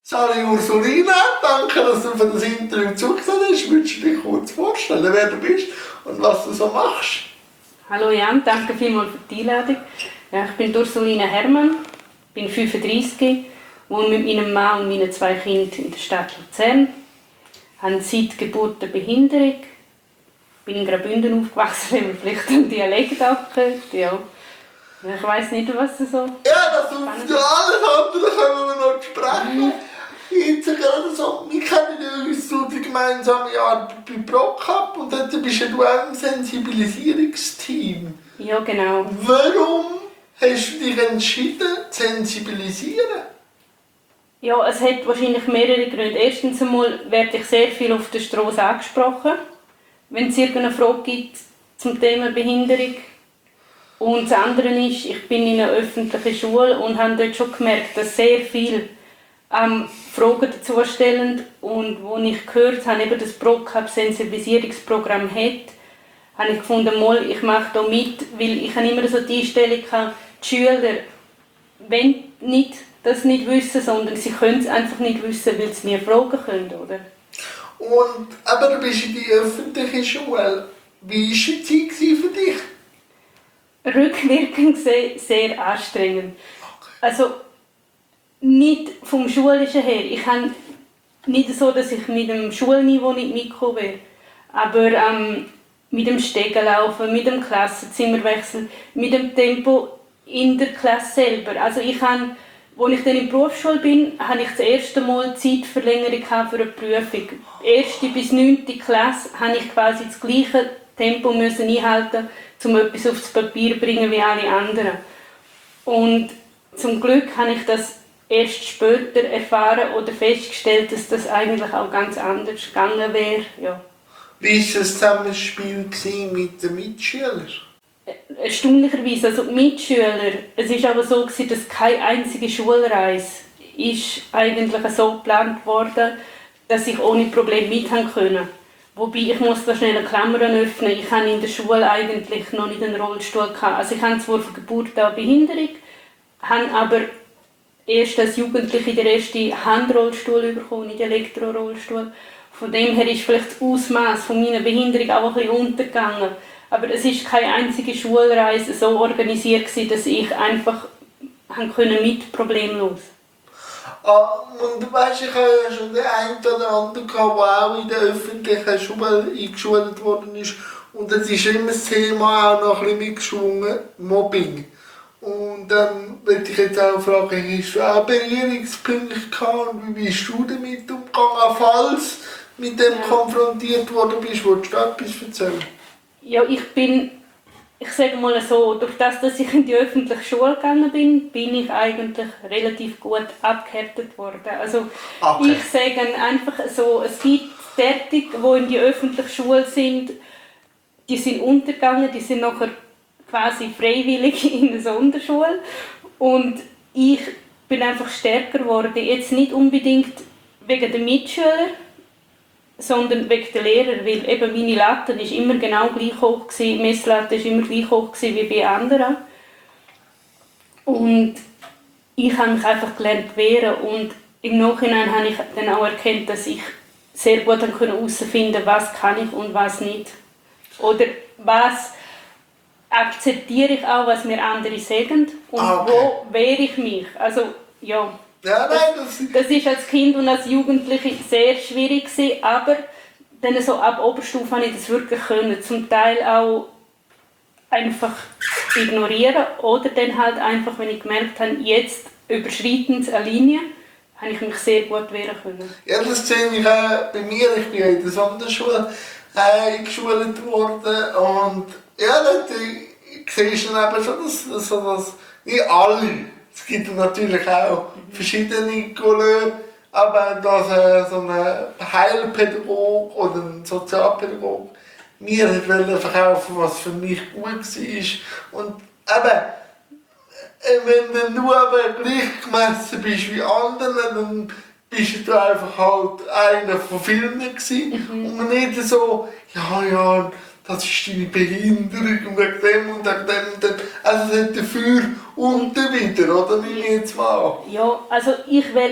Sali Ursulina, danke, dass du für das Interview zugesagt hast. Würdest du dich kurz vorstellen, wer du bist und was du so machst? Hallo Jan, danke vielmals für die Einladung. Ja, ich bin Ursulina Hermann, bin 35, wohne mit meinem Mann und meinen 2 Kindern in der Stadt Luzern, habe seit Geburt eine Behinderung, bin in Graubünden aufgewachsen, wenn man vielleicht einen Dialekt abgehört. Ja. Ich weiss nicht, was so... Ja, das ist ja alles andere, können wir noch sprechen. Jetzt gerade so, wir kennen ja uns so die gemeinsame Arbeit bei ProCup und dort bist ja du auch im Sensibilisierungsteam. Ja, genau. Warum hast du dich entschieden, zu sensibilisieren? Ja, es hat wahrscheinlich mehrere Gründe. Erstens einmal werde ich sehr viel auf der Straße angesprochen, wenn es irgendeine Frage gibt zum Thema Behinderung. Und das andere ist, ich bin in einer öffentlichen Schule und habe dort schon gemerkt, dass sehr viele Fragen dazu stellen. Und als ich gehört habe, eben das ProCup Sensibilisierungsprogramm hat, habe ich gefunden, mal, ich mache da mit, weil ich habe immer so die Einstellung gehabt, die Schüler wollen nicht das nicht wissen, sondern sie können es einfach nicht wissen, weil sie nie fragen können, oder? Und, aber du bist in die öffentliche Schule. Wie war die Zeit für dich? Rückwirkend gesehen sehr anstrengend. Also nicht vom Schulischen her. Ich habe nicht so, dass ich mit dem Schulniveau nicht mitgekommen wäre. Aber mit dem Stegenlaufen, mit dem Klassenzimmerwechsel, mit dem Tempo in der Klasse selber. Also als ich dann in der Berufsschule bin, hatte ich das erste Mal Zeitverlängerung für eine Prüfung. 1. bis 9. Klasse musste ich quasi das gleiche Tempo einhalten, um etwas aufs Papier zu bringen wie alle anderen. Und zum Glück habe ich das erst später erfahren oder festgestellt, dass das eigentlich auch ganz anders gegangen wäre. Ja. Wie war das Zusammenspiel mit den Mitschülern? Erstaunlicherweise, also die Mitschüler, es war aber so, dass keine einzige Schulreise ist eigentlich so geplant wurde, dass ich ohne Probleme mithaben konnte. Wobei, ich muss da schnell eine Klammer öffnen, ich hatte in der Schule eigentlich noch nicht einen Rollstuhl. Also ich habe zwar von Geburt an Behinderung, habe aber erst als Jugendliche den ersten Handrollstuhl bekommen, nicht Elektrorollstuhl. Von dem her ist vielleicht das Ausmaß von meiner Behinderung auch ein bisschen untergegangen. Aber es war keine einzige Schulreise so organisiert, dass ich einfach mit problemlos. Und du weißt, ich habe ja schon den einen oder anderen gehabt, der auch in der öffentlichen Schule eingeschult worden ist. Und es ist immer das Thema auch noch ein bisschen mitgeschwungen, Mobbing. Und dann würde ich jetzt auch fragen, hast du auch Berührungspunkte gehabt und wie bist du damit umgegangen, falls mit dem konfrontiert worden bist? Willst du etwas erzählen? Ja, ich sage mal so, durch das, dass ich in die öffentliche Schule gegangen bin, bin ich eigentlich relativ gut abgehärtet worden. Also okay. Ich sage einfach so, es gibt Tätige, die in die öffentliche Schule sind, die sind untergegangen, die sind nachher quasi freiwillig in der Sonderschule. Und ich bin einfach stärker geworden, jetzt nicht unbedingt wegen der Mitschüler, sondern wegen der Lehrer, weil eben meine Latte ist immer genau gleich hoch gewesen, die Messlatte ist immer gleich hoch gewesen wie bei anderen. Und ich habe mich einfach gelernt wehren und im Nachhinein habe ich dann auch erkannt, dass ich sehr gut herausfinden konnte, was kann ich und was nicht. Oder was akzeptiere ich auch, was mir andere sagen und wo wehre ich mich. Also ja. Ja, nein, das ist als Kind und als Jugendliche sehr schwierig gewesen, aber dann so ab Oberstufe habe ich das wirklich können. Zum Teil auch einfach ignorieren oder dann halt einfach, wenn ich gemerkt habe, jetzt überschreiten sie eine Linie, habe ich mich sehr gut wehren können. Ja, das sehe ich auch bei mir. Ich bin ja in der Sonderschule eingeschult worden und ja, da siehst du dann eben schon, dass nicht alle. Es gibt natürlich auch verschiedene Couleurs, aber dass so ein Heilpädagog oder ein Sozialpädagog mir wollte verkaufen, was für mich gut war. Und eben, wenn du aber gleich gemessen bist wie andere, dann bist du einfach halt einer von vielen gewesen. Und nicht so, ja, das ist deine Behinderung und wegen dem und wegen dem und dem. Also es hat dafür und wieder, oder? Nehme ich jetzt mal an. Ja, also ich wäre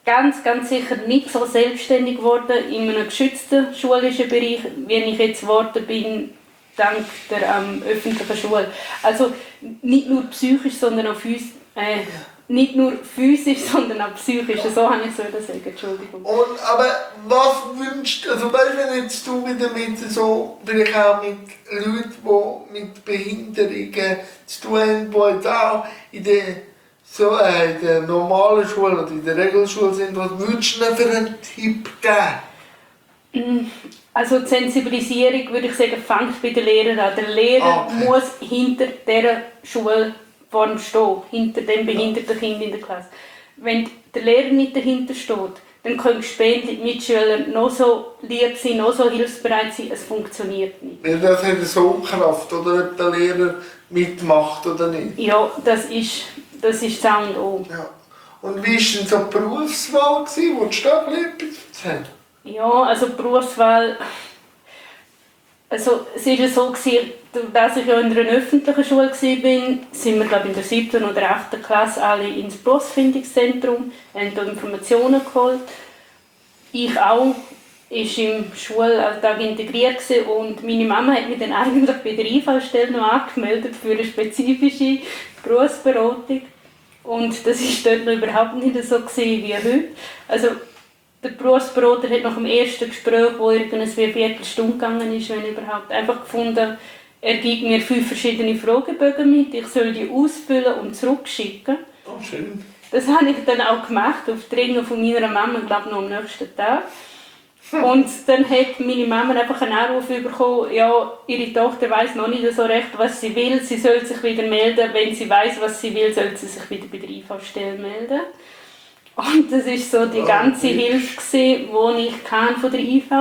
ganz, ganz sicher nicht so selbstständig geworden in einem geschützten schulischen Bereich, wie ich jetzt geworden bin, dank der öffentlichen Schule. Also nicht nur psychisch, sondern auch nicht nur physisch, sondern auch psychisch. So habe ich es sagen, Entschuldigung. Und, aber was wünschst du, also weißt du, wenn jetzt du wieder mit so, vielleicht auch mit Leuten, die mit Behinderungen zu tun haben, die jetzt auch in der normalen Schule oder in der Regelschule sind, was würdest du ihnen für einen Tipp geben? Also die Sensibilisierung, würde ich sagen, fängt bei den Lehrern an. Der Lehrer muss hinter dieser Schulform stehen, hinter dem behinderten Kind in der Klasse. Wenn der Lehrer nicht dahinter steht, dann können später die Mitschüler noch so lieb sein, noch so hilfsbereit sein, es funktioniert nicht. Weil das hat so Kraft, oder ob der Lehrer mitmacht oder nicht. Ja, das ist das A und O. Ja. Und wie war denn so die Berufswahl? Wolltest du da etwas erzählen? Ja, also die Berufswahl, also es war so, dass ich ja in einer öffentlichen Schule war, sind wir glaube in der 7. oder 8. Klasse alle ins Berufsfindungszentrum, haben da Informationen geholt. Ich auch, ist im Schulalltag integriert gewesen, und meine Mama hat mich dann eigentlich bei der IV-Stelle noch angemeldet für eine spezifische Berufsberatung. Und das war dort noch überhaupt nicht so wie heute. Also, der Berufsberater hat nach dem ersten Gespräch, wo irgendwie eine Viertelstunde gegangen ist, wenn überhaupt, einfach gefunden, er gibt mir 5 verschiedene Fragebögen mit, ich soll die ausfüllen und zurückschicken. Oh, schön. Das habe ich dann auch gemacht, auf Drängen von meiner Mama, glaube ich, noch am nächsten Tag. Und dann hat meine Mama einfach einen Anruf bekommen, ja, ihre Tochter weiss noch nicht so recht, was sie will, sie soll sich wieder melden, wenn sie weiss, was sie will, soll sie sich wieder bei der IV-Stelle melden. Und das war so die ganze Hilfe, die ich von der IV.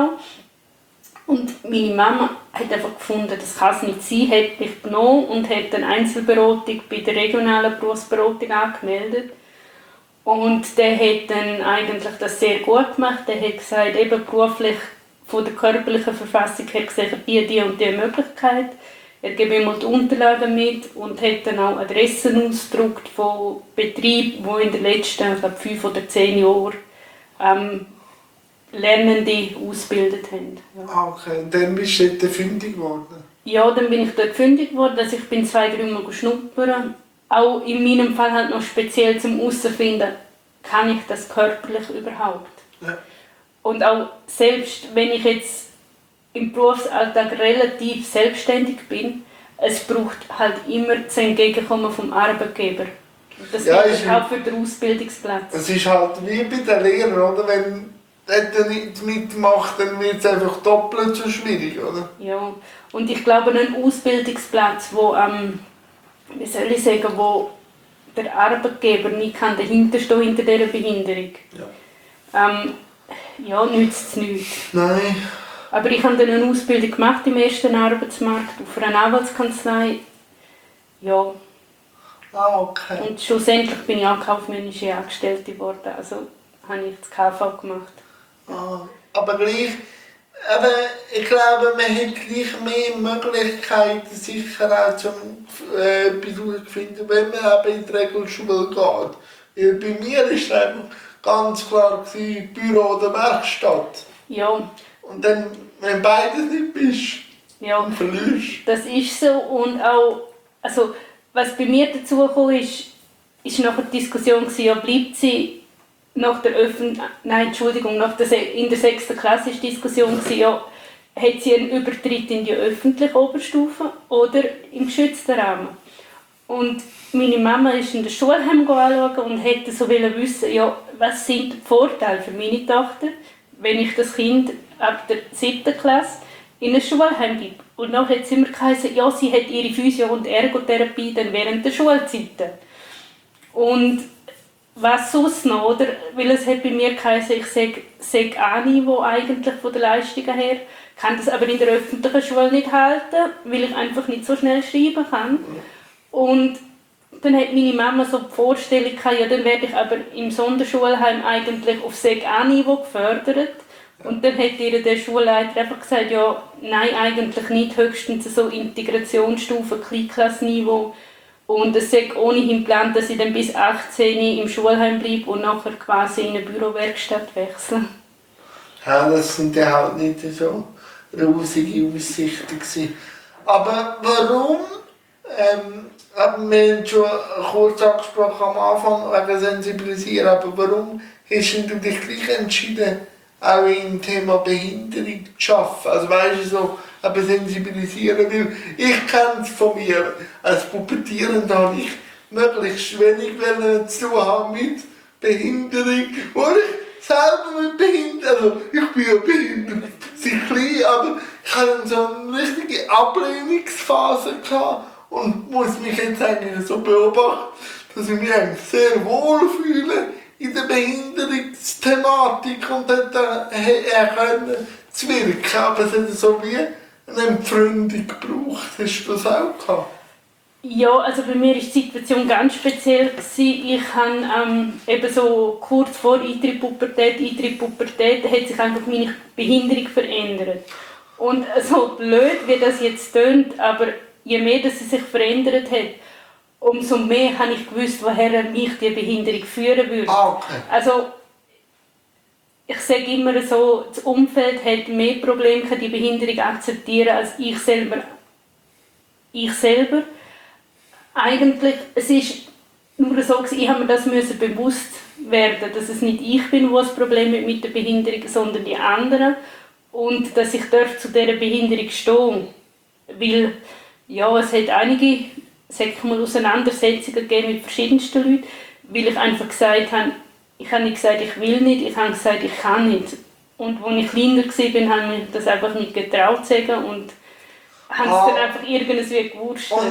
Und meine Mama hat einfach gefunden, das kann es nicht sein, hat mich genommen und hat eine Einzelberatung bei der regionalen Berufsberatung angemeldet. Und der hat dann eigentlich das sehr gut gemacht. Der hat gesagt, eben beruflich, von der körperlichen Verfassung her gesehen, die und die Möglichkeit. Er gibt immer die Unterlagen mit und hat dann auch Adressen ausgedruckt von Betrieben, die in den letzten, ich glaube, 5 oder 10 Jahren Lernende ausgebildet haben. Ja. Okay, und dann bist du dort fündig geworden? Ja, dann bin ich dort fündig geworden. Also ich bin 2-3 Mal schnuppern. Auch in meinem Fall halt noch speziell zum herausfinden, kann ich das körperlich überhaupt? Ja. Und auch selbst wenn ich jetzt im Berufsalltag relativ selbstständig bin, es braucht halt immer das Entgegenkommen vom Arbeitgeber. Das Ja, gilt auch für den Ausbildungsplatz. Es ist halt wie bei den Lehrern, oder? Wenn der nicht mitmacht, dann wird es einfach doppelt so schwierig, oder? Ja, und ich glaube, ein Ausbildungsplatz, wo wie soll ich sagen, wo der Arbeitgeber nicht dahinter stehen hinter dieser Behinderung, ja, nützt es nichts. Nein. Aber ich habe dann eine Ausbildung gemacht im ersten Arbeitsmarkt auf einer Anwaltskanzlei. Ja. Ah, okay. Und schlussendlich bin ich auch kaufmännische Angestellte geworden. Also habe ich das KV gemacht. Ah, aber gleich, aber ich glaube, man hat gleich mehr Möglichkeiten, sicher auch zum Besuch zu finden, wenn man eben in die Regelschule geht. Weil bei mir war es einfach ganz klar Büro oder Werkstatt. Ja. Und dann, wenn beides nicht bist, ja, dann verlierst du. das ist so. Und auch, also, was bei mir dazu kam, ist nachher die Diskussion, ja, bleibt sie nach der in der 6. Klasse ist die Diskussion, ja, hat sie einen Übertritt in die öffentliche Oberstufe oder im geschützten Rahmen. Und meine Mama ist in der Schulheim anschauen und hätte so wissen, ja, was sind die Vorteile für meine Tochter, wenn ich das Kind ab der 7. Klasse in ein Schulheim gebe. Und dann hat sie immer gesagt, ja, sie hat ihre Physio- und Ergotherapie dann während der Schulzeiten. Und was sonst noch, oder? Weil es hat bei mir geheißen, ich sage A-Niveau eigentlich von der Leistungen her, kann das aber in der öffentlichen Schule nicht halten, weil ich einfach nicht so schnell schreiben kann. Und dann hat meine Mama so die Vorstellung gehabt, ja, dann werde ich aber im Sonderschulheim eigentlich auf Sek A-Niveau gefördert. Und dann hat ihr der Schulleiter einfach gesagt, ja, nein, eigentlich nicht, höchstens so Integrationsstufe, Kleinklassenniveau. Und es ist ohnehin geplant, dass ich dann bis 18 im Schulheim bleibe und nachher quasi in eine Bürowerkstatt wechsle. Ja, das sind ja halt nicht so rosige Aussichten gewesen. Aber warum, haben wir schon kurz angesprochen am Anfang wegen Sensibilisieren, aber warum hast du dich gleich entschieden, auch im Thema Behinderung zu arbeiten? Also weißt du, so aber sensibilisieren, weil ich kenne es von mir, als Puppetierender habe ich möglichst wenig zu tun haben mit Behinderung, weil ich selber mit Behinderung, also ich bin ja behindert, sehr klein, aber ich hatte so eine richtige Ablehnungsphase gehabt und muss mich jetzt eigentlich so beobachten, dass ich mich eigentlich sehr wohl fühle in der Behinderungsthematik und dort können zu wirken, aber es hat so wie eine Entfremdung gebraucht. Hast du das auch gehabt? Ja, also bei mir war die Situation ganz speziell. Ich habe eben so kurz vor Eintritt Pubertät, hat sich einfach meine Behinderung verändert. Und so blöd, wie das jetzt tönt, aber je mehr dass sie sich verändert hat, umso mehr habe ich gewusst, woher mich die Behinderung führen würde. Okay. Also, ich sage immer so, das Umfeld hat mehr Probleme, die Behinderung akzeptieren, als ich selber. Eigentlich, es ist nur so, ich habe mir das bewusst werden, dass es nicht ich bin, der das Problem hat mit der Behinderung, sondern die anderen. Und dass ich zu dieser Behinderung stehen. Weil, ja, es hat einige, Auseinandersetzungen gegeben mit verschiedensten Leuten, weil ich einfach gesagt habe, ich habe nicht gesagt, ich will nicht, ich habe gesagt, ich kann nicht. Und als ich kleiner war, habe ich mir das einfach nicht getraut zu sagen und habe es dann einfach irgendwie gewurschtelt.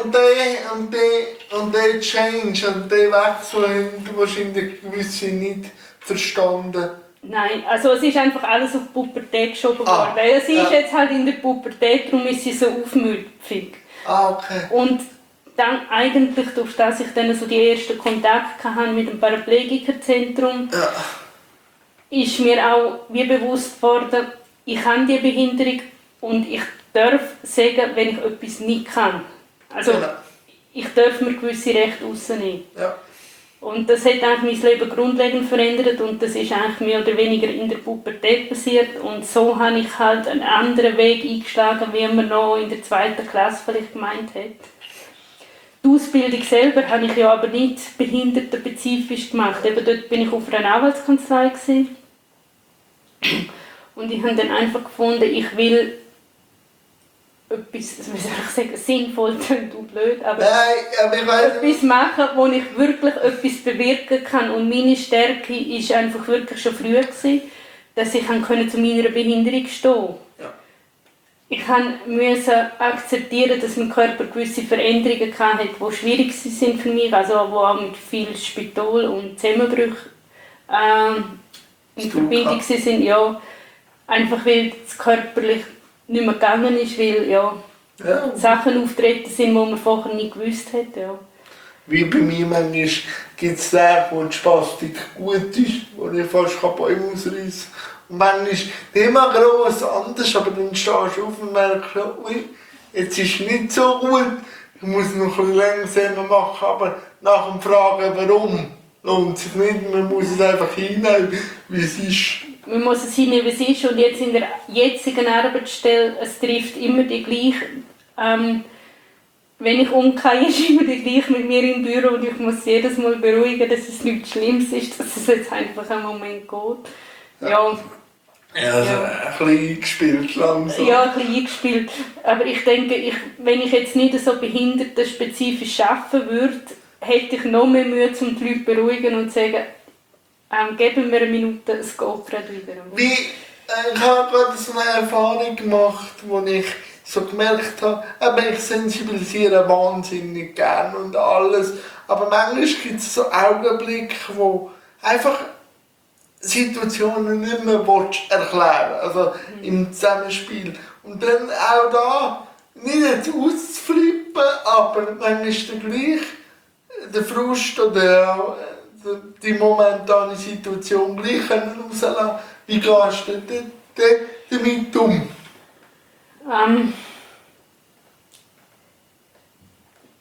Und der Change und der Wechsel haben du wahrscheinlich gewisse nicht verstanden. Nein, also es ist einfach alles auf die Pubertät geschoben worden. Sie ist jetzt halt in der Pubertät, darum ist sie so aufmüpfig. Okay. Und dann eigentlich, durch das ich dann so die ersten Kontakte hatte mit dem Paraplegikerzentrum, ist mir auch wie bewusst worden, ich habe diese Behinderung und ich darf sagen, wenn ich etwas nicht kann. Also ich darf mir gewisse Rechte rausnehmen. Ja. Und das hat eigentlich mein Leben grundlegend verändert und das ist eigentlich mehr oder weniger in der Pubertät passiert. Und so habe ich halt einen anderen Weg eingeschlagen, wie man noch in der 2. Klasse vielleicht gemeint hat. Die Ausbildung selber habe ich ja aber nicht behindertenspezifisch gemacht. Eben dort bin ich auf einer Anwaltskanzlei gewesen. Und ich habe dann einfach gefunden, ich will etwas, wie soll ich sagen, sinnvoll und blöd, aber etwas machen, wo ich wirklich etwas bewirken kann. Und meine Stärke war einfach wirklich schon früh gewesen, dass ich zu meiner Behinderung stehen konnte. Ja. Ich musste akzeptieren, dass mein Körper gewisse Veränderungen hatte, die schwierig sind für mich, also wo auch mit viel Spital und Zusammenbrüchen in Verbindung sind. Ja, einfach weil es körperlich nicht mehr gegangen ist, weil Sachen auftreten sind, die man vorher nicht gewusst hat. Ja. Wie bei mir manchmal gibt es Tage, wo die Spastik gut ist, wo ich fast Bäume ausreißen kann. Und manchmal ist nicht immer gross anders, aber dann stehst du auf und merkst, ui, jetzt ist nicht so gut, ich muss noch ein bisschen langsamer machen, aber nach dem Fragen, warum, lohnt sich nicht, man muss es einfach hinnehmen, wie es ist. Man muss es hinnehmen, wie es ist, und jetzt in der jetzigen Arbeitsstelle, es trifft immer die gleiche, wenn ich umgehe, ist immer die gleiche mit mir im Büro und ich muss jedes Mal beruhigen, dass es nichts Schlimmes ist, dass es jetzt einfach einen Moment geht. Ja. Also ein bisschen eingespielt langsam. Ja, ein bisschen eingespielt. Aber ich denke, wenn ich jetzt nicht so behindertenspezifisch arbeiten würde, hätte ich noch mehr Mühe, um die Leute zu beruhigen und zu sagen, geben wir eine Minute, es geht gerade wieder. Ich habe gerade so eine Erfahrung gemacht, wo ich so gemerkt habe, ich sensibilisiere wahnsinnig gern und alles, aber manchmal gibt es so Augenblicke, wo einfach Situationen nicht mehr erklären, also im Zusammenspiel. Und dann auch da, nicht jetzt auszuflippen, aber manchmal ist dann gleich der Frust oder die momentane Situation gleich rauslassen. Wie gehst du damit um?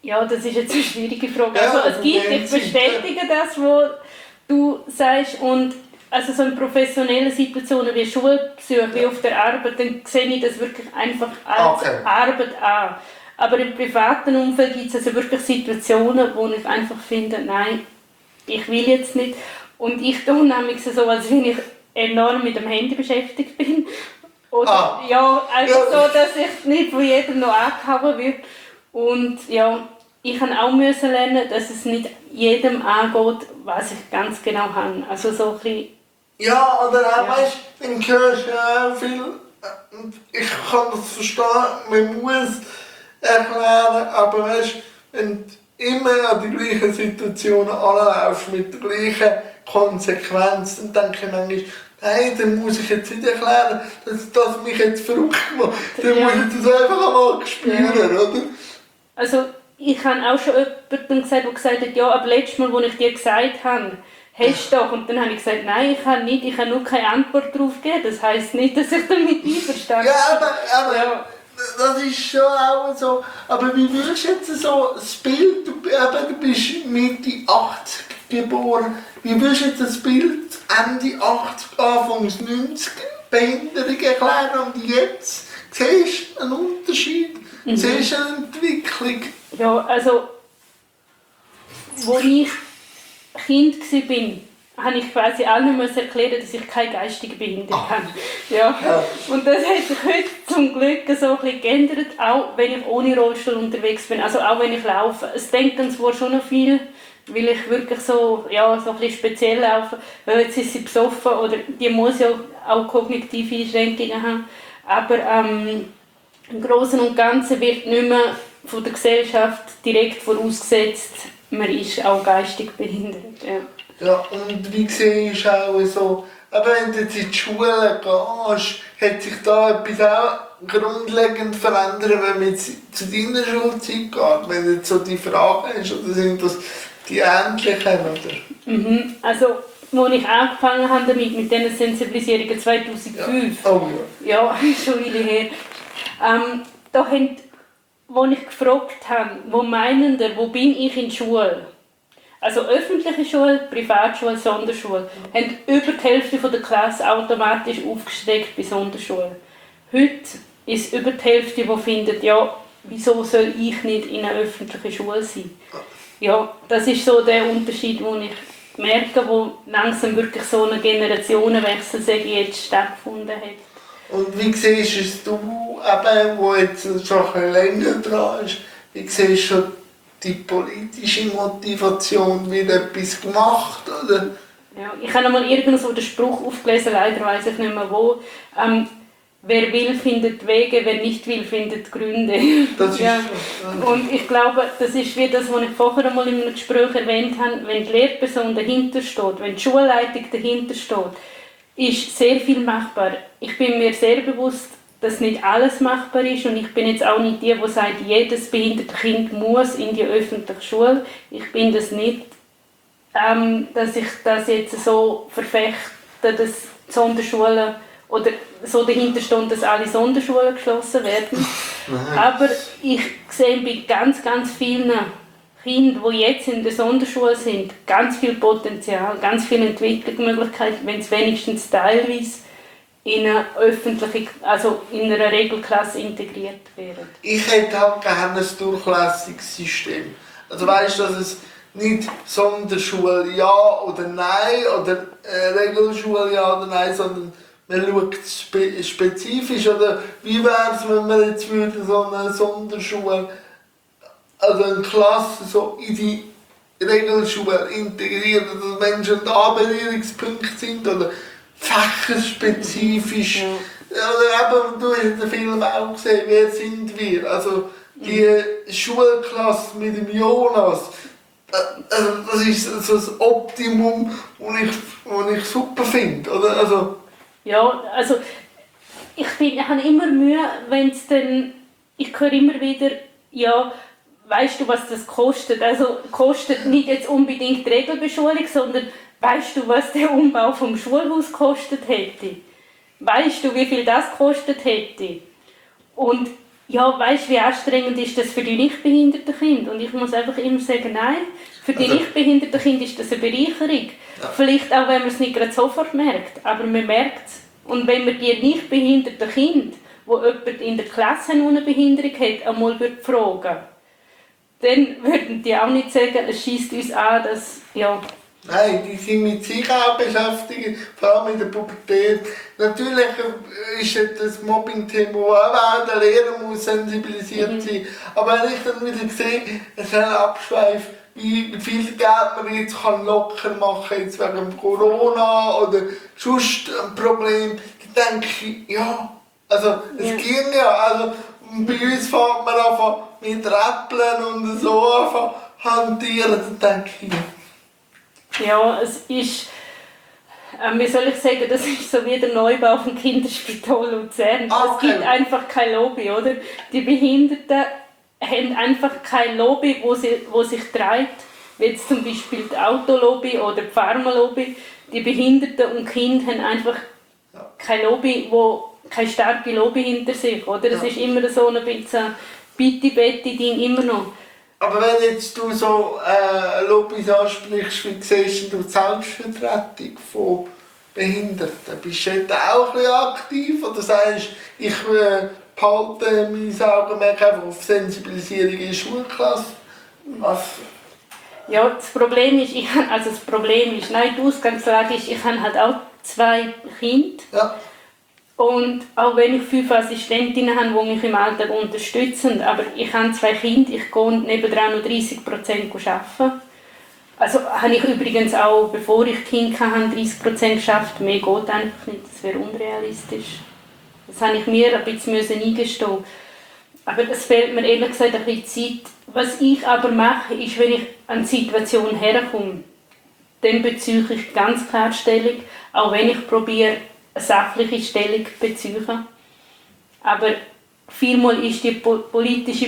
Ja, das ist jetzt eine schwierige Frage. Ja, Also es gibt, ich bestätige das, was du sagst. Und also so in professionellen Situationen wie Schulbesuch, wie auf der Arbeit, dann sehe ich das wirklich einfach als Arbeit an. Aber im privaten Umfeld gibt es also wirklich Situationen, wo ich einfach finde, nein, ich will jetzt nicht. Und ich tue nämlich so, als wenn ich enorm mit dem Handy beschäftigt bin. Oder ja, einfach so, dass ich nicht von jedem noch angehauen wird. Und ja, ich musste auch lernen, dass es nicht jedem angeht, was ich ganz genau habe. Also so ein bisschen, ja, oder auch, weißt du, dann hörst du ja auch viel, ich kann das verstehen, man muss erklären, aber weißt du, wenn du immer an die gleichen Situationen anlaufst, mit der gleichen Konsequenz, dann denke ich manchmal, nein, dann muss ich jetzt nicht erklären, dass das mich jetzt verrückt macht. Dann muss ich das einfach einmal spüren, oder? Also ich habe auch schon jemandem gesagt, der gesagt hat, ja, aber letztes Mal, als ich dir gesagt habe, hast du doch. Und dann habe ich gesagt, nein, ich habe nicht, ich habe nur keine Antwort darauf gegeben. Das heisst nicht, dass ich damit einverstanden bin. Ja, aber das ist schon auch so. Aber wie würdest du jetzt so das Bild, du bist Mitte 80 geboren, wie würdest du jetzt das Bild Ende 80, Anfangs 90 Behinderung erklären und jetzt? Siehst du einen Unterschied? Siehst du eine Entwicklung? Ja, also, als ich Kind war, habe ich quasi allen erklären, dass ich keine geistige Behinderung habe. Ja. Und das hat sich heute zum Glück so ein bisschen geändert, auch wenn ich ohne Rollstuhl unterwegs bin, also auch wenn ich laufe. Es denken zwar schon noch viel, weil ich wirklich so, ja, so ein bisschen speziell laufe, weil jetzt ist sie besoffen oder die muss ja auch kognitive Einschränkungen haben, aber im Großen und Ganzen wird nicht mehr von der Gesellschaft direkt vorausgesetzt, man ist auch geistig behindert. Ja, und wie siehst du auch so, aber wenn du jetzt in die Schule gehst, hat sich da etwas auch grundlegend verändert, wenn man jetzt zu deiner Schulzeit geht, wenn jetzt so die Frage ist, oder sind das die ähnlichen, oder? Also, als ich angefangen habe damit, mit diesen Sensibilisierungen 2005, ja, schon eine Weile her, da haben, wo ich gefragt habe, wo meinen ihr, wo bin ich in der Schule? Also öffentliche Schule, Privatschule, Sonderschule, haben über die Hälfte der Klasse automatisch aufgesteckt bei Sonderschule. Heute ist über die Hälfte, die findet, ja, wieso soll ich nicht in einer öffentlichen Schule sein? Ja, das ist so der Unterschied, den ich merke, wo langsam wirklich so ein Generationenwechsel, sage ich, jetzt stattgefunden hat. Und wie siehst es du, eben, wo jetzt schon ein bisschen länger dran ist, wie siehst du die politische Motivation, wird etwas gemacht, oder? Ja, ich habe einmal irgendwo den Spruch aufgelesen, leider weiß ich nicht mehr wo. Wer will, findet Wege, wer nicht will, findet Gründe. Das ist ja. Und ich glaube, das ist wie das, was ich vorher einmal in einem Gespräch erwähnt habe, wenn die Lehrperson dahinter steht, wenn die Schulleitung dahinter steht, ist sehr viel machbar. Ich bin mir sehr bewusst, dass nicht alles machbar ist und ich bin jetzt auch nicht die sagt, jedes behinderte Kind muss in die öffentliche Schule. Ich bin das nicht, dass ich das jetzt so verfechte, dass Sonderschulen oder so dahinter steht, dass alle Sonderschulen geschlossen werden. Aber ich sehe bei ganz, ganz vielen Kindern, die jetzt in der Sonderschule sind, ganz viel Potenzial, ganz viele Entwicklungsmöglichkeiten, wenn es wenigstens teilweise in eine öffentliche, also in einer Regelklasse integriert werden. Ich hätte halt gerne ein Durchlässigungssystem. Also weißt du, dass es nicht Sonderschule ja oder nein oder Regelschule ja oder nein, sondern man schaut spezifisch. Oder wie wäre es, wenn man jetzt würde so eine Sonderschule, also eine Klasse so in die Regelschule integrieren, dass Menschen da Berührungspunkte sind oder fächerspezifisch. Oder eben, du hast den Film auch gesehen, wer sind wir? Also die Schulklasse mit dem Jonas, also das ist so das Optimum, das ich super finde. Oder? Also, ja, also ich habe immer Mühe, wenn es dann, ich höre immer wieder, ja, weißt du, was das kostet? Also kostet nicht jetzt unbedingt die Regelbeschulung, sondern weißt du, was der Umbau vom Schulhaus gekostet hätte? Weißt du, wie viel das gekostet hätte? Und ja, weißt du, wie anstrengend ist das für die nicht behinderten Kinder? Und ich muss einfach immer sagen, nein, für die nicht behinderten Kinder ist das eine Bereicherung. Ja. Vielleicht auch, wenn man es nicht gerade sofort merkt, aber man merkt es. Und wenn man die nicht behinderten Kinder, wo jemand in der Klasse eine Behinderung hat, einmal fragen, dann würden die auch nicht sagen, es scheisst uns an, dass, ja... Nein, die sind mit sich auch beschäftigt, vor allem in der Pubertät. Natürlich ist das Mobbing-Thema, wo auch der Lehrer muss sensibilisiert sein. Aber wenn ich dann wieder sehe, es ist ein Abschweif, wie viel Geld man jetzt locker machen kann, jetzt wegen Corona oder sonst ein Problem, dann denke ich, ja, also es ging ja. Also, bei uns fängt man an mit Rappeln und so an hantieren, dann denke ich, ja, es ist, wie soll ich sagen, das ist so wie der Neubau vom Kinderspital Luzern. Es gibt einfach kein Lobby, oder? Die Behinderten haben einfach kein Lobby, wo sich treibt, wie jetzt zum Beispiel die Autolobby oder die Pharmalobby. Die Behinderten und Kinder haben einfach kein Lobby, keine starke Lobby hinter sich, oder? Es ist immer so ein bisschen Bitte-Betti-Ding, immer noch. Aber wenn jetzt du so Lobbys ansprichst, wie siehst du die Selbstvertretung von Behinderten? Bist du da auch ein bisschen aktiv oder sagst ich behalte mein Augenmerk einfach auf Sensibilisierung in der Schulklasse? Was? Ja, das Problem ist, die Ausgangslage ist, ich habe halt auch 2 Kinder. Ja. Und auch wenn ich 5 Assistentinnen habe, die mich im Alltag unterstützen, aber ich habe 2 Kinder, ich gehe nebenan noch 30% arbeiten. Also habe ich übrigens auch, bevor ich Kinder hatte, 30% geschafft. Mehr geht einfach nicht, das wäre unrealistisch. Das habe ich mir ein bisschen eingestehen. Aber es fehlt mir ehrlich gesagt ein bisschen Zeit. Was ich aber mache, ist, wenn ich an die Situation herkomme, dann beziehe ich ganz klar Stellung, auch wenn ich probiere, eine sachliche Stellung beziehen. Aber vielmal ist die politische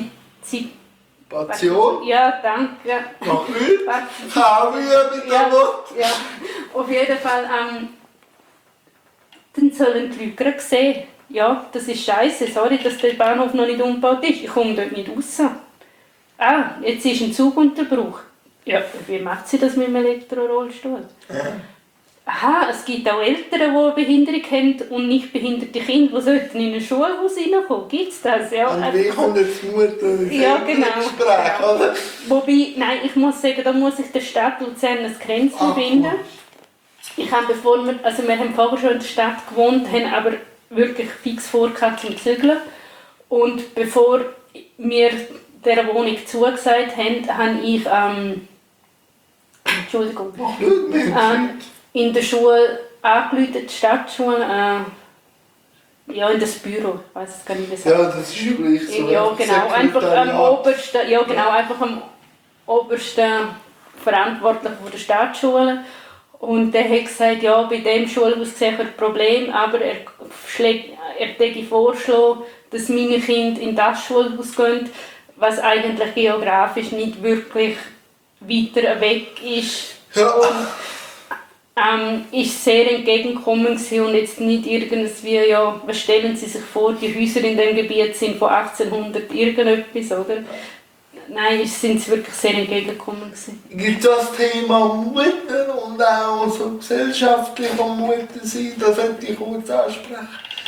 Partizipation. Ja, danke. Noch nicht? Haben wir mit dem Wort? Ja, auf jeden Fall. Dann sollen die Leute gerade sehen, ja, das ist scheiße, sorry, dass der Bahnhof noch nicht umgebaut ist. Ich komme dort nicht raus. Ah, jetzt ist ein Zugunterbruch. Ja, wie macht sie das mit dem Elektrorollstuhl? Aha, es gibt auch Eltern, die eine Behinderung haben und nicht behinderte Kinder, die sollten in ein Schulhaus reinkommen. Gibt es das? Ja, und wie kommt jetzt die Mutter ins Gespräch, oder? Wobei, nein, ich muss sagen, da muss ich der Stadt Luzern ein Grenzchen finden. Ich habe, wir haben vorher schon in der Stadt gewohnt, haben aber wirklich fix vorgehabt zum Zügeln. Und bevor wir dieser Wohnung zugesagt haben, habe ich in der Schule angerufen, die Stadtschule, in das Büro, ich weiss es gar nicht mehr sagen. Ja, das ist üblich so. Ja, genau, einfach am obersten Verantwortlichen der Stadtschule. Und der hat gesagt, ja, bei diesem Schulhaus sehe ich ein Problem, aber er würde vorschlagen, dass meine Kinder in das Schulhaus gehen, was eigentlich geografisch nicht wirklich weiter weg ist. Ja. Und, ist sehr entgegengekommen und jetzt nicht irgendwie, ja, was stellen Sie sich vor, die Häuser in diesem Gebiet sind von 1800 irgendetwas, oder? Nein, sind sie wirklich sehr entgegengekommen. Gibt das Thema Mutter und auch so gesellschaftliche Mutter sein, das hätte ich kurz ansprechen.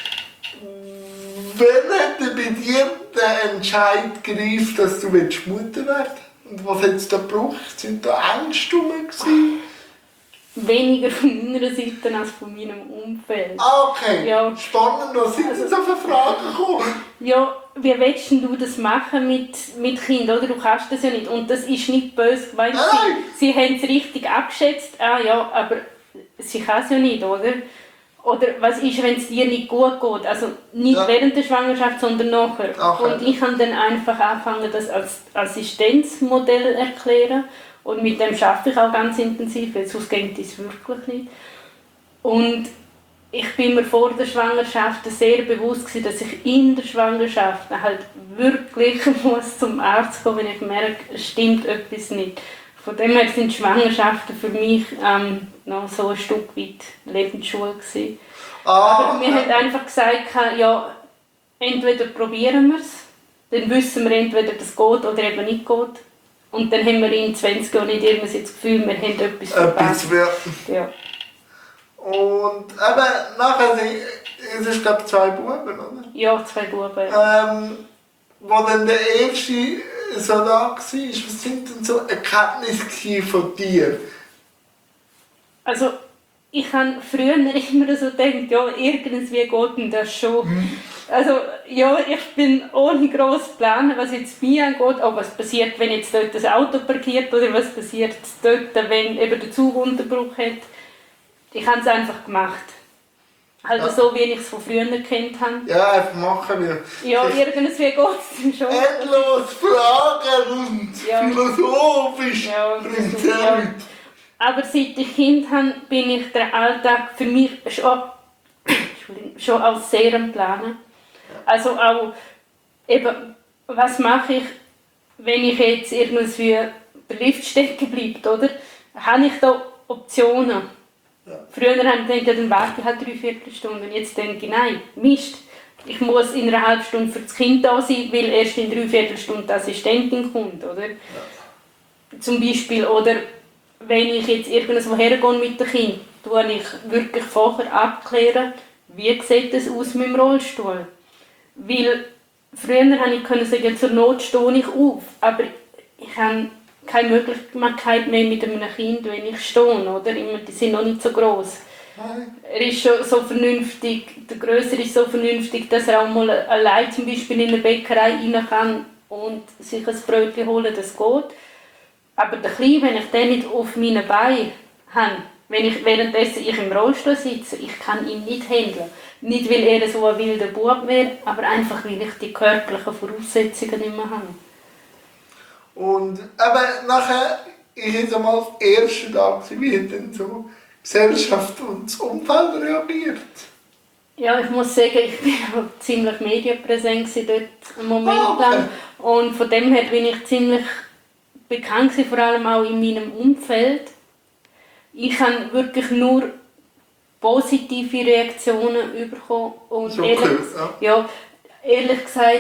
Wann hat bei dir der Entscheid gereift, dass du Mutter werden willst? Und was hat es da gebraucht? Sind da Ängste gewesen? Weniger von meiner Seite als von meinem Umfeld. Okay, ja. Spannend, was sind jetzt auf eine Frage gekommen? Ja, wie willst du das machen mit Kindern, oder? Du kannst das ja nicht. Und das ist nicht böse gemeint. Sie haben es richtig abgeschätzt, aber sie kann es ja nicht, oder? Oder was ist, wenn es dir nicht gut geht? Also nicht während der Schwangerschaft, sondern nachher. Okay. Und ich habe dann einfach angefangen, das als Assistenzmodell erklären. Und mit dem arbeite ich auch ganz intensiv, weil sonst geht es wirklich nicht. Und ich bin mir vor der Schwangerschaft sehr bewusst gewesen, dass ich in der Schwangerschaft halt wirklich muss zum Arzt kommen, wenn ich merke, es stimmt etwas nicht. Von dem her sind Schwangerschaften für mich noch so ein Stück weit Lebensschule gewesen. Aber mir hat einfach gesagt, ja, entweder probieren wir es, dann wissen wir entweder, dass es geht oder eben nicht geht. Und dann haben wir in 20 Jahren nicht irgendwie das Gefühl, wir haben etwas verpasst. Ja. Und eben nachher, es ist glaube ich 2 Buben, oder? Ja, 2 Buben. Wo dann der erste so da war, was sind denn so Erkenntnisse von dir? Also, ich habe früher immer so gedacht, ja, irgendwie geht denn das schon. Also, ja, ich bin ohne grossen Plan, was jetzt mir angeht, auch was passiert, wenn jetzt dort das Auto parkiert oder was passiert dort, wenn eben der Zug Unterbruch hat. Ich habe es einfach gemacht. Halt Ja. so, wie ich es von früher gekannt habe. Ja, einfach machen wir. Ja, irgendwie geht es schon. Endlos Fragen und Ja. philosophisch. Ja, bringt ja. er mit. Aber seit ich Kind habe, bin ich den Alltag für mich schon als sehr am Planen. Also auch, eben, was mache ich, wenn ich jetzt irgendwie der Lift stecken bleibt, oder? Habe ich da Optionen? Ja. Früher habe ich gedacht, ja, dann warte ich halt 3/4 Stunde. Und jetzt denke ich, nein, Mist. Ich muss in einer halben Stunde für das Kind da sein, weil erst in 3/4 Stunde die Assistentin kommt, oder? Ja. Zum Beispiel, oder wenn ich jetzt irgendwo hergehe mit dem Kind, tue ich wirklich vorher abklären, wie sieht es aus mit dem Rollstuhl. Weil früher konnte ich sagen, zur Not stehe ich auf, aber ich habe keine Möglichkeit mehr mit einem Kind, wenn ich stehe, oder? Die sind noch nicht so gross. Er ist schon so vernünftig, der Größere ist so vernünftig, dass er auch mal allein zum Beispiel in eine Bäckerei rein kann und sich ein Brötchen holen, das geht. Aber der Kleine, wenn ich den nicht auf meinen Beinen habe, währenddessen ich im Rollstuhl sitze, ich kann ihn nicht handeln. Nicht, weil er so ein wilder Bub wäre, aber einfach, weil ich die körperlichen Voraussetzungen nicht mehr habe. Und eben nachher ist jetzt einmal das erste Tag, wie hat denn so die Gesellschaft und das Umfeld reagiert? Ja, ich muss sagen, ich war auch ziemlich medienpräsent dort einen Moment lang. Und von dem her bin ich ziemlich bekannt gewesen, vor allem auch in meinem Umfeld. Ich habe wirklich nur positive Reaktionen bekommen. Und So ehrlich, cool, ja, ehrlich gesagt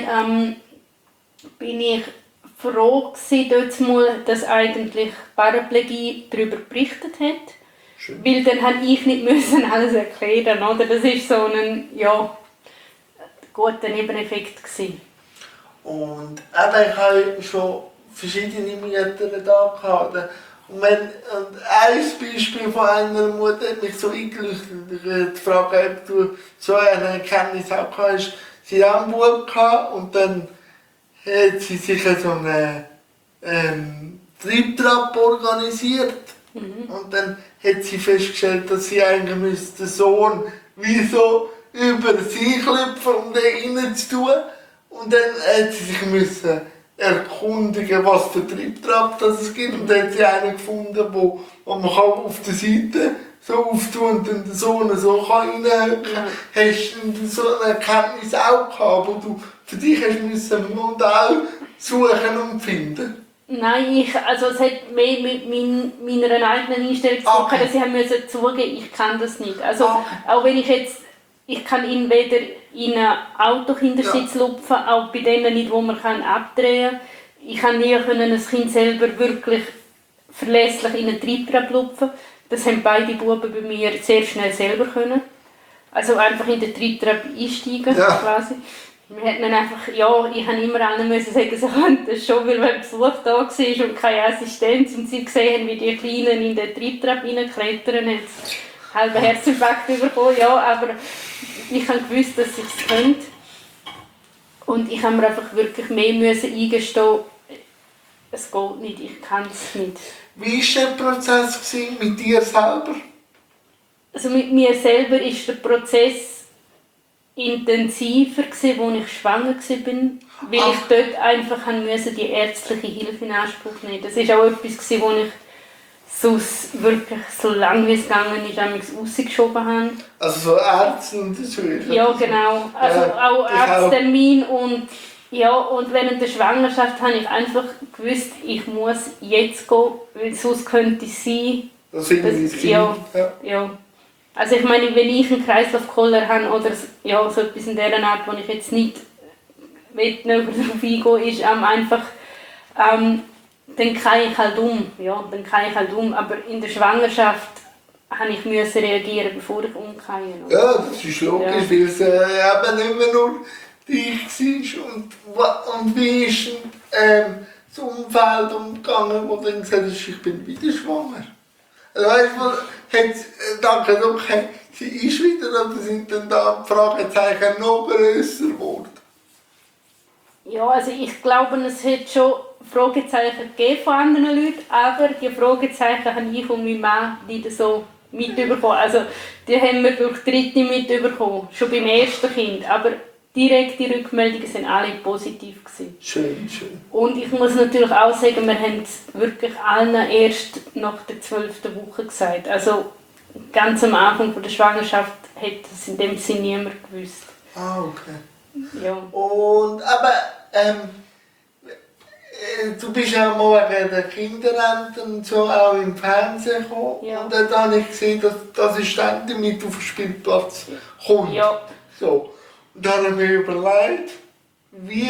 bin ich froh gewesen, dort mal, dass eigentlich Paraplegie darüber berichtet hat. Schön. Weil dann musste ich nicht alles erklären, oder? Das war so ein, ja, guter Nebeneffekt gewesen. Und eben, ich habe schon verschiedene Mütter da gehabt. Und ein Beispiel von einer Mutter hat mich so eingeleuchtet. Die Frage, ob du so eine Erkenntnis auch hast. Sie hatte einen Bub und dann hat sie sich so einen Triebtrap organisiert. Und dann hat sie festgestellt, dass sie eigentlich den Sohn wie so über sie klopfen, um den reinzutun. Und dann hat sie sich müssen erkundigen, was für Triebtrap es gibt. Und dann hat sie einen gefunden, wo man auf der Seite so auftun und dann den Sohn so reinhöcken kann. Hast du so eine Erkenntnis auch gehabt, wo du für dich hast müssen ein Modell suchen und finden? Nein, es hat mehr mit meiner eigenen Einstellung zu tun, Okay. dass sie müssen zugeben, ich kann das nicht. Also, auch wenn ich kann ihn weder in einen Autokindersitz lupfen, auch bei denen nicht, wo man abdrehen kann. Ich kann nie ein Kind selber wirklich verlässlich in einen Triebtrap lupfen. Das haben beide Buben bei mir sehr schnell selber können. Also einfach in den Triebtrap einsteigen, quasi. Wir hätten dann einfach, ja, ich habe immer allen müssen sagen, sie können das schon, weil wenn Besuch da war und keine Assistenz und sie gesehen haben, wie die Kleinen in den Triebtrap reinklettern, haben sie einen halben Herzinfarkt bekommen, ja, aber ich habe gewusst, dass ich es könnte. Und ich habe mir einfach wirklich mehr müssen eingestehen, es geht nicht, ich kann es nicht. Wie war der Prozess mit dir selber? Also mit mir selber war der Prozess intensiver, als ich schwanger war, weil ich dort einfach die ärztliche Hilfe in Anspruch nehmen musste. Das war auch etwas, wo ich sonst wirklich so lange wie es gegangen ist, rausgeschoben habe. Also so Ärzte und das wirklich? Ja, genau. Also auch Arzttermin und während der Schwangerschaft habe ich einfach gewusst, ich muss jetzt gehen, weil sonst könnte es sein. Das finde ich Ja. Also ich meine, wenn ich einen Kreislaufkoller habe oder ja, so etwas in dieser Art, wo ich jetzt nicht näher darauf eingehen ist einfach, dann kann ich halt ja, dann kann ich halt aber in der Schwangerschaft musste ich reagieren, bevor ich umgehe. Ja, das ist logisch, Ja. weil es eben nicht mehr nur dich war. Und wie ist das Umfeld umgegangen, wo du dann gesagt hast, ich bin wieder schwanger? Also weißt du, danke, okay, sie ist wieder, oder sind dann da die Fragezeichen noch grösser geworden? Ja, also ich glaube, es hat schon Fragezeichen gegeben von anderen Leuten, aber die Fragezeichen habe ich und mein Mann nicht so mitbekommen. Also die haben wir durch Dritte mitbekommen, schon beim ersten Kind. Aber direkte Rückmeldungen waren alle positiv gewesen. Schön, schön. Und ich muss natürlich auch sagen, wir haben es wirklich allen erst nach der 12. Woche gesagt. Also ganz am Anfang der Schwangerschaft hat es in dem Sinne niemand gewusst. Ah, okay. Ja. Und, aber, du bist ja mal wegen der Kinderrente und so auch im Fernsehen gekommen. Ja. Und dann habe ich gesehen, dass die Assistentin mit auf den Spielplatz kommt. Ja. So. Und dann habe ich mir überlegt, wie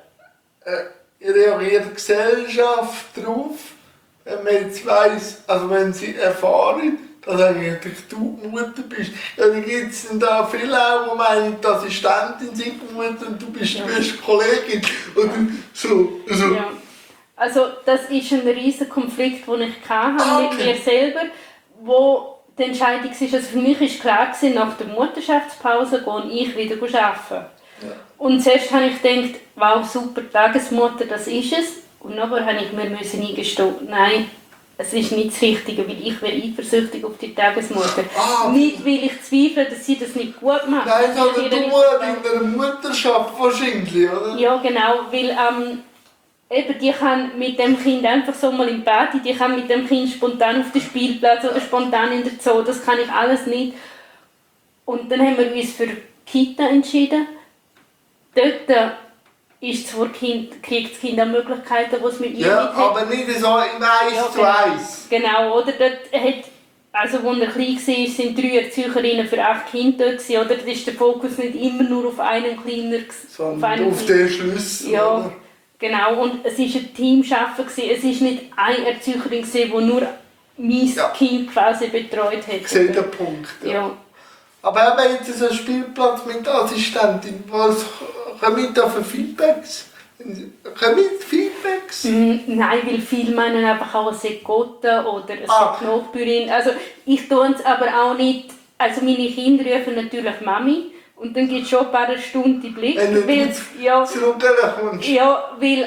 reagiert die Gesellschaft darauf, wenn man jetzt weiss, also wenn sie erfahren, dass eigentlich du die Mutter bist. Ja, dann gibt es da viele auch, die meinen, die Assistentin sei die Mutter und du bist die beste Kollegin. Oder so. Ja. Also das ist ein riesiger Konflikt, den ich hatte mit mir selber, wo die Entscheidung war, also für mich war klar, nach der Mutterschaftspause gehe ich wieder arbeiten. Ja. Und zuerst habe ich gedacht, wow, super, Tagesmutter, das ist es. Und nachher habe ich mir eingestehen, nein, es ist nicht das Richtige, weil ich wäre eifersüchtig auf die Tagesmutter. Nicht, weil ich zweifle, dass sie das nicht gut macht. Nein, sondern Weil du ihr in der Mutterschaft wahrscheinlich, oder? Ja, genau, weil eben, die kann mit dem Kind einfach so mal im Party, die kann mit dem Kind spontan auf den Spielplatz oder spontan in der Zoo, das kann ich alles nicht. Und dann haben wir uns für Kita entschieden. Dort ist zwar kriegt das Kind auch Möglichkeiten, die es mit ihr Ja, nicht hat. aber nicht so im 1:1. Genau, oder? Dort hat, also als er klein war, sind 3 Erzieherinnen für 8 Kinder dort gewesen, oder? Da ist der Fokus nicht immer nur auf einen Kleiner. Sondern auf den Schlüssel, Ja, oder? genau. Und es war ein Teamschaffen. Es war nicht eine Erzieherin, die nur mein Kind quasi betreut hat. Ich sehe den Punkt. Ja. Aber eben jetzt so ein Spielplatz mit der Assistentin, was kommen da für Feedbacks? Kommen Feedbacks? Nein, weil viele meinen einfach auch, es sei Gotte oder es sei Nachbürin. Also ich tue es aber auch nicht, also meine Kinder rufen natürlich Mami und dann gibt es schon ein paar Stunden Blick. Wenn du zurückkommst. Ja, weil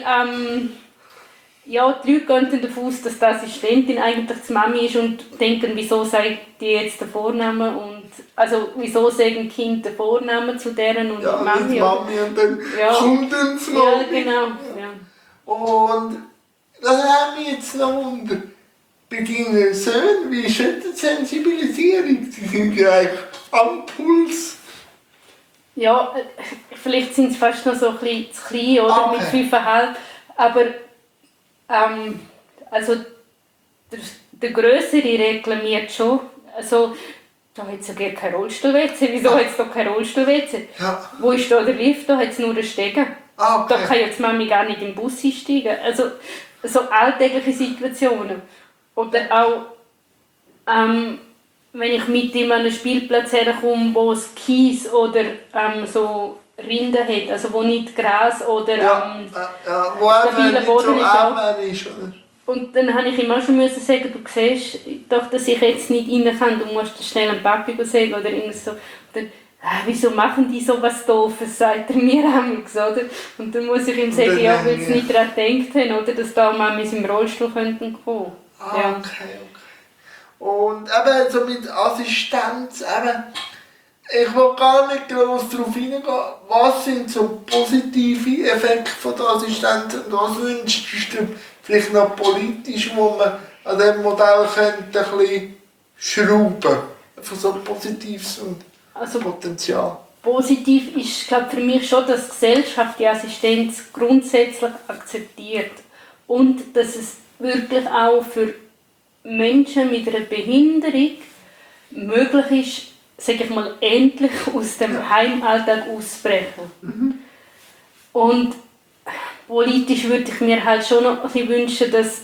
ja, die Leute gehen dann davon aus, dass die Assistentin eigentlich die Mami ist und denken, wieso sagt die jetzt den Vornamen und also wieso sagen Kind den Vornamen zu deren und Ja, Mami. nicht Mami und dann kommt dann das Mami. Ja, genau. Ja. Und das hat mich jetzt noch wundert. Bei deinen Söhnen, wie ist denn die Sensibilisierung? Sie sind ja eigentlich am Puls. Ja, vielleicht sind sie fast noch so ein bisschen zu klein, oder? Okay. Mit 5,5. Aber also der Grössere reklamiert schon. Also, da hat es ja gar kein Rollstuhl-WC. Wieso hat es da kein Rollstuhl-WC? Ja. Wo ist da der Lift? Da hat es nur einen Stegen. Okay. Da kann jetzt Mami gar nicht im Bus einsteigen. Also, so alltägliche Situationen. Oder auch, wenn ich mit ihm an einen Spielplatz herkomme, wo es Kies oder so Rinden hat, also wo nicht Gras oder wo einfach stabiler nicht Boden so ist. Auch. eben ist, oder? Und dann habe ich ihm auch schon sagen, du siehst doch, dass ich jetzt nicht rein kann, du musst schnell einen Papi sagen oder irgendwas so. Und dann, wieso machen die so was Doofes, sagt er mir amigs, oder? Und dann muss ich ihm sagen, ja, weil sie nicht daran gedacht haben, oder, dass da mal mit im Rollstuhl könnten kommen. Ja. Okay. Und eben so mit Assistenz, eben, ich will gar nicht groß darauf eingehen, was sind so positive Effekte von der Assistenz und was wünschst du dir vielleicht noch politisch, wo man an diesem Modell könnte ein bisschen schrauben, von so positives und Also, Potenzial. positiv ist, glaube für mich schon, dass die Gesellschaft die Assistenz grundsätzlich akzeptiert und dass es wirklich auch für Menschen mit einer Behinderung möglich ist, sage ich mal, endlich aus dem Heimalltag auszubrechen. Und politisch würde ich mir halt schon noch ein bisschen wünschen, dass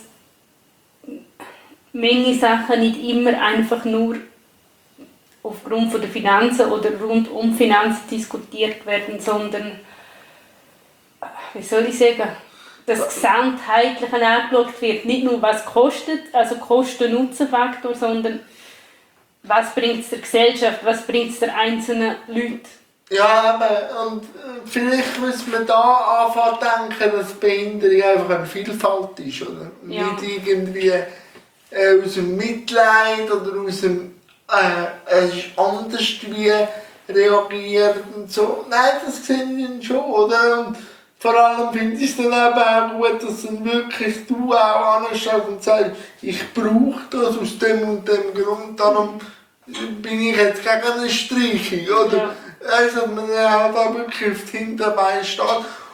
manche Sachen nicht immer einfach nur aufgrund der Finanzen oder rund um Finanzen diskutiert werden, sondern, wie soll ich sagen, dass gesamtheitlich angeschaut wird. Nicht nur was kostet, also Kosten-Nutzen-Faktor, sondern was bringt es der Gesellschaft, was bringt es der einzelnen Leuten. Ja, aber und vielleicht muss man da anfangen zu denken, dass Behinderung einfach eine Vielfalt ist, oder? Ja. Nicht irgendwie aus dem Mitleid oder aus dem es ist anders wie reagiert und so. Nein, das sehe ich schon, oder? Und vor allem finde ich es dann eben auch gut, dass dann wirklich du auch anstehst und sagst, ich brauche das aus dem und dem Grund, darum bin ich jetzt gegen eine Streichung, oder? Ja. Also man halt auch wirklich auf die Hinterbeine steht,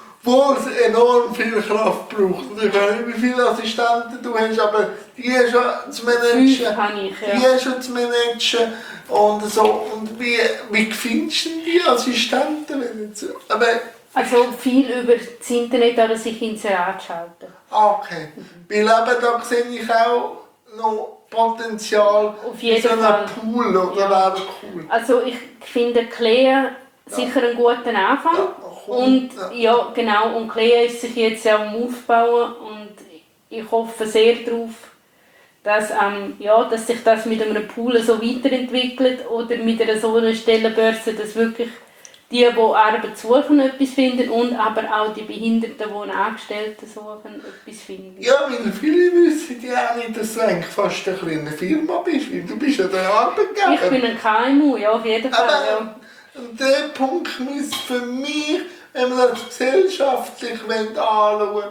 wo es enorm viel Kraft braucht. Ich weiß nicht, wie viele Assistenten du hast, aber die schon zu managen. 5 habe ich, Die ja. schon zu managen und so. Und wie findest du die Assistenten? Wenn jetzt, aber, Also viel über das Internet oder sich Inserat schalten. okay. Weil eben da sehe ich auch noch Potenzial Auf jeden so einen Fall. Pool, oder? Ja. Wäre cool. Also ich finde Clea sicher einen guten Anfang. Ja, Und ja, genau, und Clea ist sich jetzt ja am Aufbauen und ich hoffe sehr darauf, dass, dass sich das mit einem Pool so weiterentwickelt oder mit einer so einer Stellenbörse, dass wirklich die Arbeit suchen, etwas finden und aber auch die Behinderten, die einen Angestellten suchen, etwas finden. Ja, weil viele wissen ja auch nicht, dass du eigentlich fast eine kleine Firma bist, weil du bist ja der Arbeitgeber. Ich bin ein KMU, ja, auf jeden Fall. Aber Ja. der Punkt muss für mich, wenn man das gesellschaftlich anschauen will,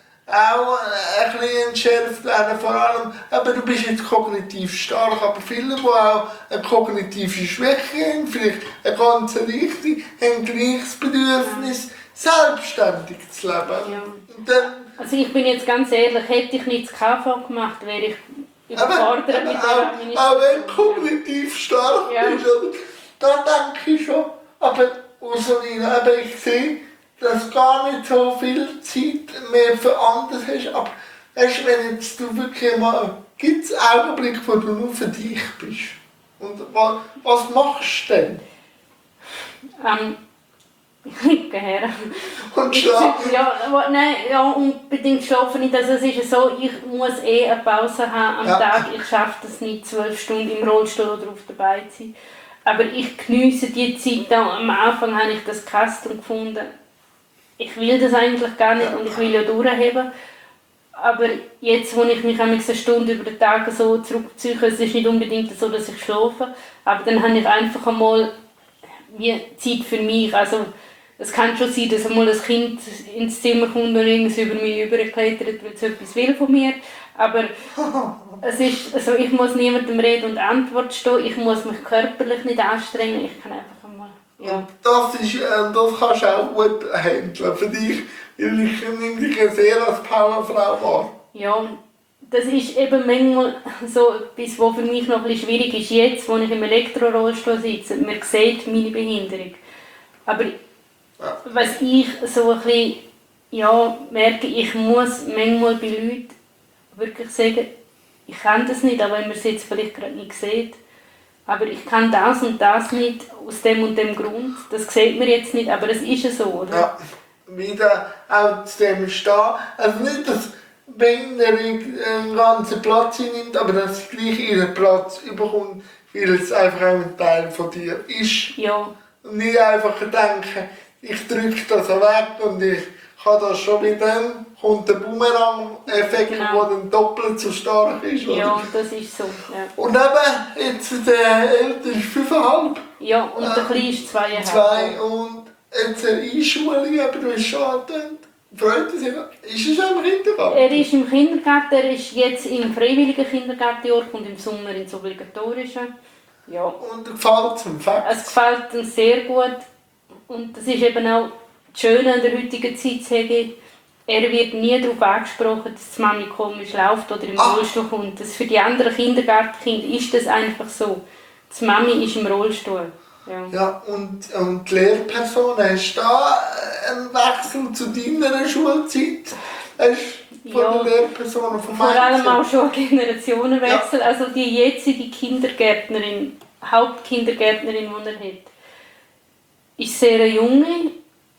auch ein bisschen entschärft werden. Vor allem, aber du bist jetzt kognitiv stark, aber viele, die auch eine kognitive Schwäche haben, vielleicht eine ganze Richtung, haben gleich das Bedürfnis, selbstständig zu leben. Ja. Und dann, Also ich bin jetzt ganz ehrlich, hätte ich nicht das KV gemacht, wäre ich überfordert mit der Administration. auch wenn du kognitiv stark Ja. bist, oder? Da denke ich schon. Aber Rosalina, ich sehe, dass du gar nicht so viel Zeit mehr für anderes hast. Aber weißt, wenn jetzt du wirklich mal, gibt es Augenblicke, wo du nur für dich bist? Und was machst du denn? Ich liege her. Und schlafen? Ja, unbedingt schlafen nicht. Also es ist so, ich muss eine Pause haben am Ja. Tag. Ich schaffe das nicht, 12 Stunden im Rollstuhl oder auf der Beine zu sein. Aber ich geniesse die Zeit. Am Anfang habe ich das Kasten gefunden. Ich will das eigentlich gar nicht und ich will ja durchheben. Aber jetzt, wo ich mich eine Stunde über den Tag so zurückziehe, es ist nicht unbedingt so, dass ich schlafe, aber dann habe ich einfach einmal wie Zeit für mich. Also, es kann schon sein, dass einmal ein Kind ins Zimmer kommt und irgendwas über mich überklettert, weil es etwas will von mir. Aber es ist, also ich muss niemandem Rede und Antwort stehen, ich muss mich körperlich nicht anstrengen, ich kann einfach einmal, ja. Das kannst du auch gut handeln für dich, weil ich nehme dich ja sehr als Powerfrau wahr. Ja, das ist eben manchmal so etwas, was für mich noch ein bisschen schwierig ist. Jetzt, wo ich im Elektrorollstuhl sitze, man sieht meine Behinderung. Aber was ich so ein bisschen merke, ich muss manchmal bei Leuten wirklich sagen, ich kann das nicht, auch wenn man es jetzt vielleicht gerade nicht sieht. Aber ich kann das und das nicht aus dem und dem Grund. Das sieht man jetzt nicht, aber es ist ja so, oder? Ja, wieder auch zu dem stehen. Also nicht, dass Behinderung einen ganzen Platz einnimmt, aber dass sie gleich ihren Platz überkommt, weil es einfach auch ein Teil von dir ist. Ja. Und nicht einfach denken, ich drücke das weg und ich kann das schon mit dem, kommt der Boomerang-Effekt, Genau. der dann doppelt so stark ist. Oder? Ja, das ist so. Ja, Und eben, jetzt der Ältere ist 5,5. ja und der Kleine ist 2,5. 2 und jetzt eine Einschulung, aber du hast schon angetönt. Freut er sich? Ist er schon im Kindergarten? Er ist im Kindergarten, er ist jetzt im freiwilligen Kindergartenjahr und im Sommer ins obligatorische. Ja. Und gefällt es ihm? Es gefällt ihm sehr gut. Und das ist eben auch das Schöne an der heutigen Zeit, sage ich, er wird nie darauf angesprochen, dass die Mami komisch läuft oder im Rollstuhl kommt. Das für die anderen Kindergartenkinder ist das einfach so. Die Mami ist im Rollstuhl. Ja. Ja, und die Lehrperson, hast du da einen Wechsel zu deiner Schulzeit? Hast du von Ja, den Lehrpersonen vom vor allem Mindset? auch schon ein Generationenwechsel. Also die jetzige Kindergärtnerin, Hauptkindergärtnerin, die er hat, ist sehr eine junge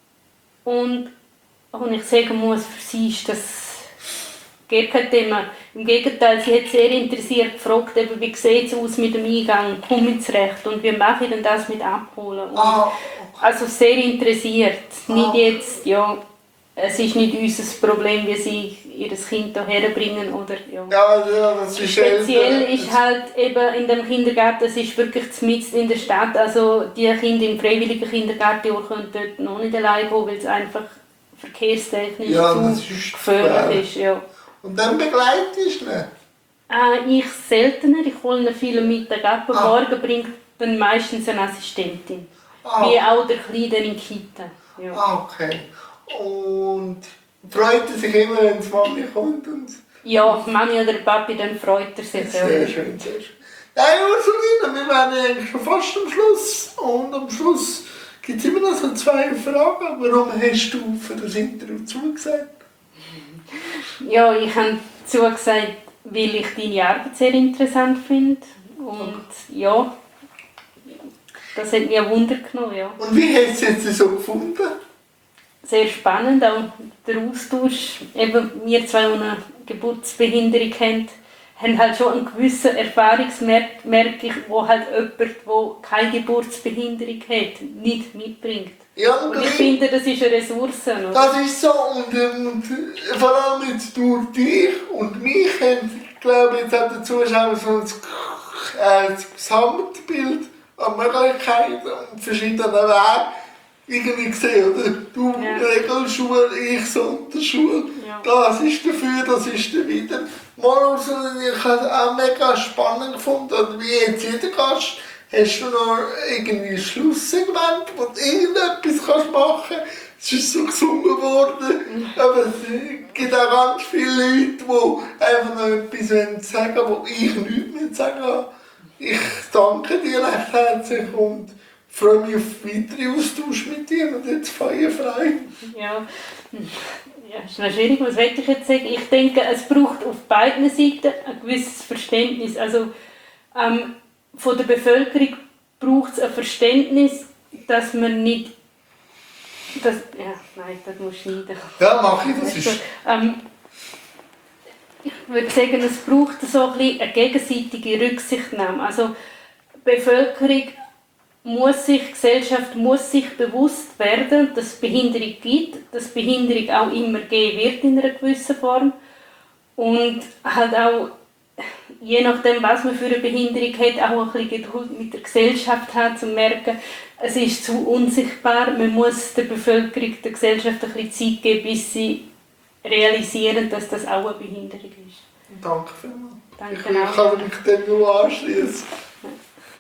und ich sagen muss, für sie ist das gar kein Thema. Im Gegenteil, sie hat sehr interessiert gefragt, eben, wie sieht es aus mit dem Eingang, komme ich zurecht und wie mache ich denn das mit Abholen. Und also sehr interessiert. Nicht jetzt, ja, es ist nicht unser Problem, wie sie ihr Kind hierher bringen. Oder, ja. Ja, das ist Speziell ist halt eben in dem Kindergarten, es ist wirklich mitten in der Stadt, also die Kinder im freiwilligen Kindergarten können dort noch nicht allein gehen, weil es einfach verkehrstechnisch zu gefährlich ist. Ja. Und dann begleitest du ihn? Ich seltener, ich hole ihn viel am Mittag ab, am Morgen bringt dann meistens eine Assistentin. Wie auch der Kleine in die Kita. Ja. Okay. Und freut er sich immer, wenn die Mami kommt? Ja, die Mami oder der Papi, dann freut er sich. Sehr schön, sehr schön. Nein, Ursulina, wir wären eigentlich schon fast am Schluss. Und am Schluss gibt es immer noch so 2 Fragen. Warum hast du für das Interview zugesagt? Ja, ich habe zugesagt, weil ich deine Arbeit sehr interessant finde. Und ja, das hat mich ein Wunder genommen. Ja. Und wie hast du es jetzt so gefunden? Sehr spannend, auch der Austausch. Eben, wir zwei, die eine Geburtsbehinderung haben halt schon einen gewissen Erfahrungsmerk, merke ich, wo halt jemand, der keine Geburtsbehinderung hat, nicht mitbringt. Ja, und ich finde, das ist eine Ressource. Oder? Das ist so, und vor allem jetzt durch dich und mich haben, glaube ich, jetzt auch der Zuschauer so ein Gesamtbild an Möglichkeiten und verschiedenen Wegen irgendwie gesehen, oder? Du Regelschule, ich Sonderschule, das ist dafür, das ist dawider. Mal ich habe es auch mega spannend gefunden, oder wie jetzt jeder Gast, hast du noch irgendwie ein Schlusssegment, wo du irgendetwas machen kannst? Es ist so gesungen worden, aber es gibt auch ganz viele Leute, die einfach noch etwas sagen wollen, wo ich nichts mehr zu sagen habe. Ich danke dir recht herzlich und freue mich auf weiteren Austausch mit dir und jetzt feuerfrei. Ja, ist noch schwierig, was will ich jetzt sagen? Ich denke, es braucht auf beiden Seiten ein gewisses Verständnis. Also von der Bevölkerung braucht es ein Verständnis, dass man nicht... nein, das muss schneiden. Ja, mach ich, das ist... Ich würde sagen, es braucht so ein bisschen eine gegenseitige Rücksichtnahme. Also die Bevölkerung die Gesellschaft muss sich bewusst werden, dass es Behinderung gibt, dass Behinderung auch immer geben wird in einer gewissen Form. Und halt auch, je nachdem, was man für eine Behinderung hat, auch ein bisschen Geduld mit der Gesellschaft haben, um zu merken, es ist zu unsichtbar. Man muss der Bevölkerung, der Gesellschaft ein bisschen Zeit geben, bis sie realisieren, dass das auch eine Behinderung ist. Danke vielmals. Danke ich kann mich dem nur anschließen.